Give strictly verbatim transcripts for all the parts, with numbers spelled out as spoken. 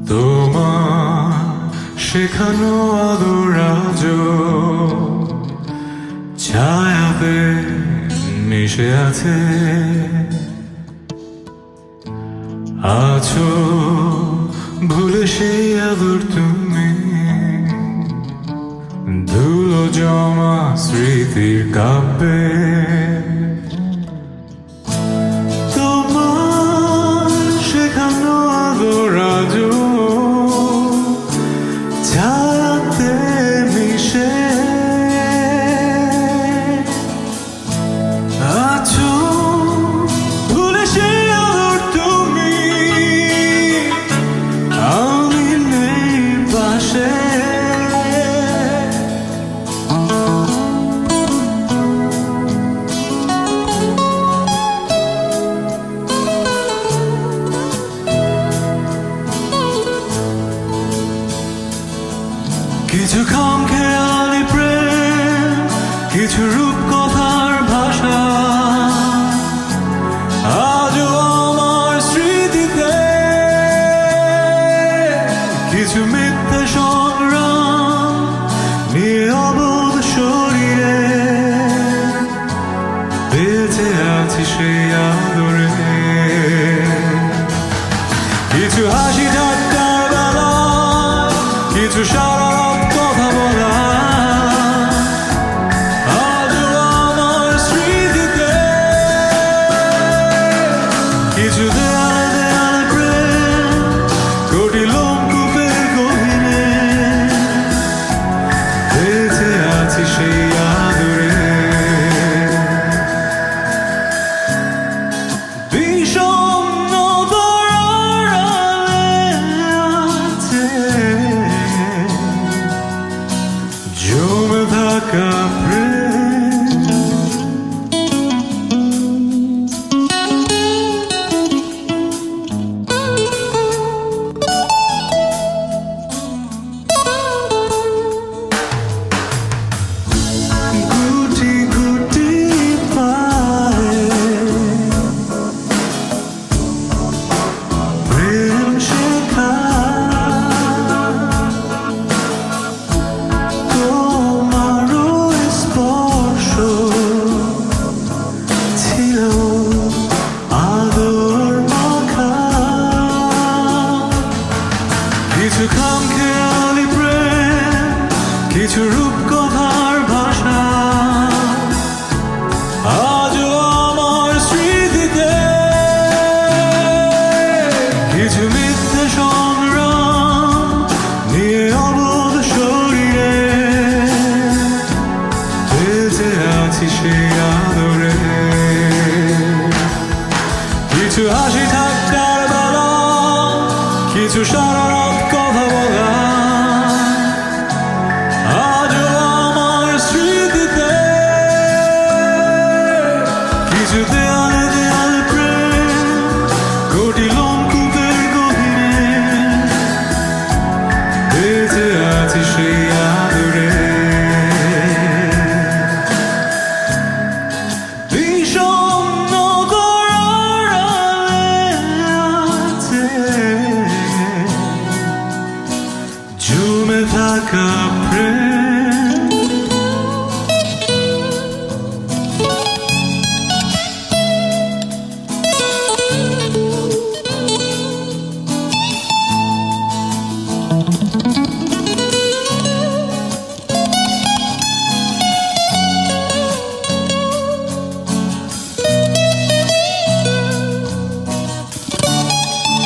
তোমার শেখানো আদর আজও ছায়াতে মিশে আছে, আছো ভুলে সেই আদর তুমি, ধুলো জমা স্মৃতির কাব্যে। তোমার শেখানো আদর আজও ছায়াতে মিশে আছো, ভুলে সেই আদর তুমি, আমি নেই পাশে। কিছু খামখেয়ালি প্রেম, কিছু রূপকথার ভাষা, আজও আমার স্মৃতিতে। কিছু মিথ্যে সংগ্রাম নিয়ে অবোধ শরীরে, বেঁচে আছি সেই আদরে। কিছু হাসি ঠাট্টার বেলা, কিছু সারা কথা বলা, আজও আমার স্মৃতিতে। কিছু দেয়ালে দেয়ালে প্রেম, কোটি লোমকূপের গভীরে, বেঁচে আছি সেই আদরে। বিষণ্ণ দরার আছে জমে থাকা প্রেম। গুটি গুটি পায়ে প্রেম শেখা, তোমারও স্পর্শ ছিল আদর মাখা। কিছু খামখেয়ালি প্রেম, কিছু রূপকথার ভাষা, আজও আমার স্মৃতিতে। কিছু মিথ্যে সংগ্রাম নিয়ে অবোধ শরীরে, বেঁচে আছি সেই আদরে। কিছু হাসি ঠাট্টার বেলা, কিছু সারা রাত কথা বলা, আজও আমার স্মৃতিতে। কিছু দেয়ালে দেয়ালে প্রেম, কোটি লোমকূপের গভীরে, বেঁচে আছি সেই আদরে। বিষণ্ণ দরার আছে জমে থাকা প্রেম।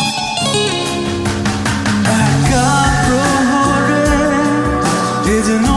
একা প্রহরে এ যেন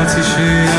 কাছাকাছি সে